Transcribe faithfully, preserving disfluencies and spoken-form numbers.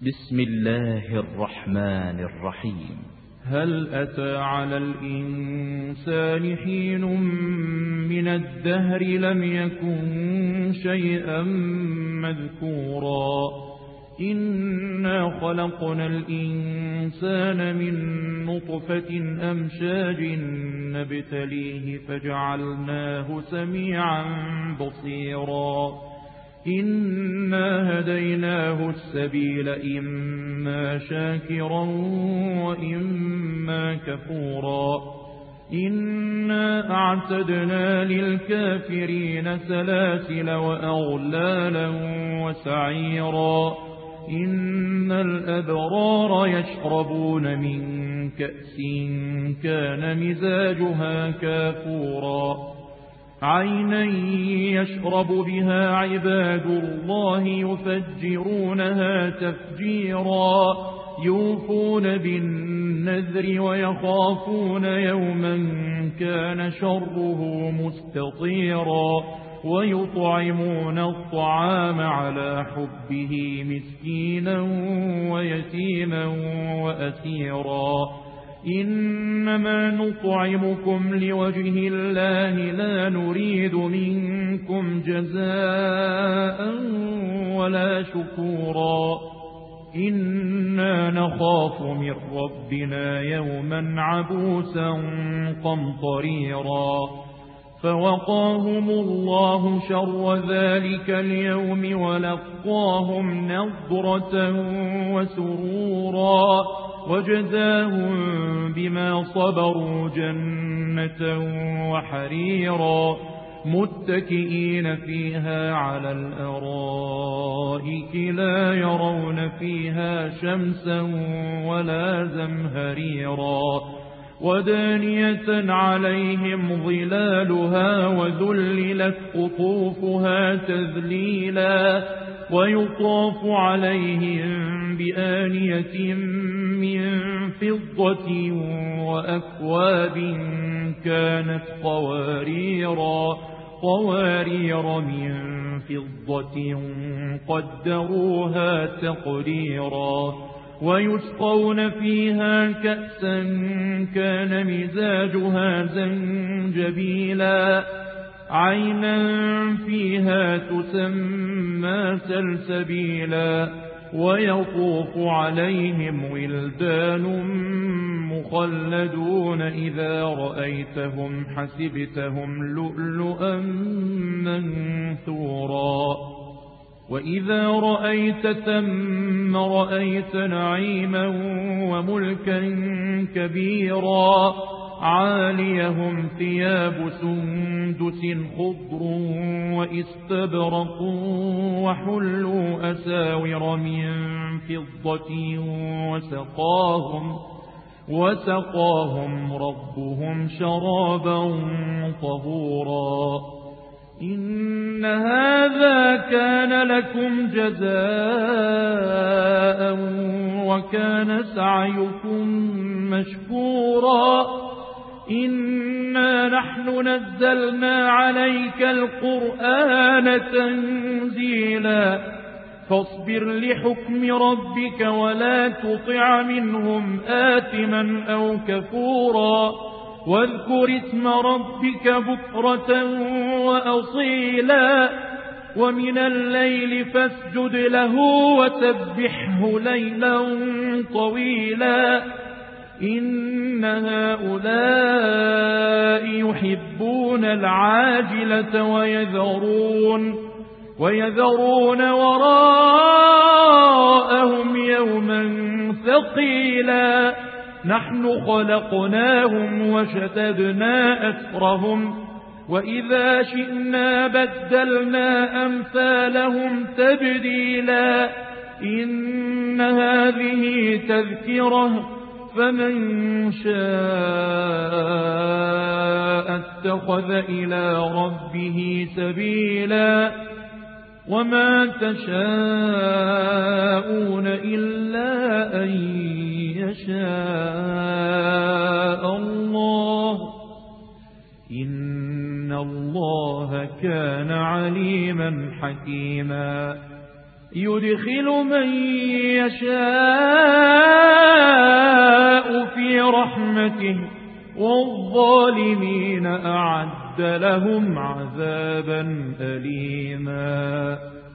بسم الله الرحمن الرحيم. هل أتى على الإنسان حين من الدهر لم يكن شيئا مذكورا إنا خلقنا الإنسان من نطفة أمشاج نبتليه فجعلناه سميعا بصيرا إنا هديناه السبيل إما شاكرا وإما كفورا إنا أعتدنا للكافرين سلاسل وأغلالا وسعيرا إن الأبرار يشربون من كأس كان مزاجها كافورا عينا يشرب بها عباد الله يفجرونها تفجيرا يوفون بالنذر ويخافون يوما كان شره مستطيرا ويطعمون الطعام على حبه مسكينا ويتيما وأسيرا إنما نطعمكم لوجه الله لا نريد منكم جزاء ولا شكورا إنا نخاف من ربنا يوما عبوسا قمطريرا فوقاهم الله شر ذلك اليوم ولقاهم نضرة وسرورا وجزاهم بما صبروا جنة وحريرا متكئين فيها على الأرائك لا يرون فيها شمسا ولا زمهريرا ودانية عليهم ظلالها وذللت قطوفها تذليلا ويطاف عليهم بآنية من فضة وأكواب كانت قواريرا قوارير من فضة قدروها تقديرا ويسقون فيها كأسا كان مزاجها زنجبيلا عينا فيها تسمى سلسبيلا ويطوف عليهم ولدان مخلدون إذا رأيتهم حسبتهم لؤلؤا منثورا وإذا رأيت ثم رأيت نعيما وملكا كبيرا عاليهم ثياب سندس خضر وإستبرق وحلوا أساور من فضة وسقاهم وسقاهم ربهم شرابا طهورا إن هذا كان لكم جزاء وكان سعيكم مشكورا إنا نحن نزلنا عليك القرآن تنزيلا فاصبر لحكم ربك ولا تطع منهم آثما أو كفورا واذكر اسم ربك بكرة وأصيلا ومن الليل فاسجد له وسبحه ليلا طويلا إن هؤلاء يحبون العاجلة ويذرون ويذرون وراءهم يوما ثقيلا نحن خلقناهم وشتدنا أسرهم وإذا شئنا بدلنا أمثالهم تبديلا إن هذه تذكرة فمن شاء اتخذ إلى ربه سبيلا وما تشاءون إلا أن يشاء الله إن الله كان عليما حكيما يدخل من يشاء في رحمته والظالمين أعد لهم عذابا أليما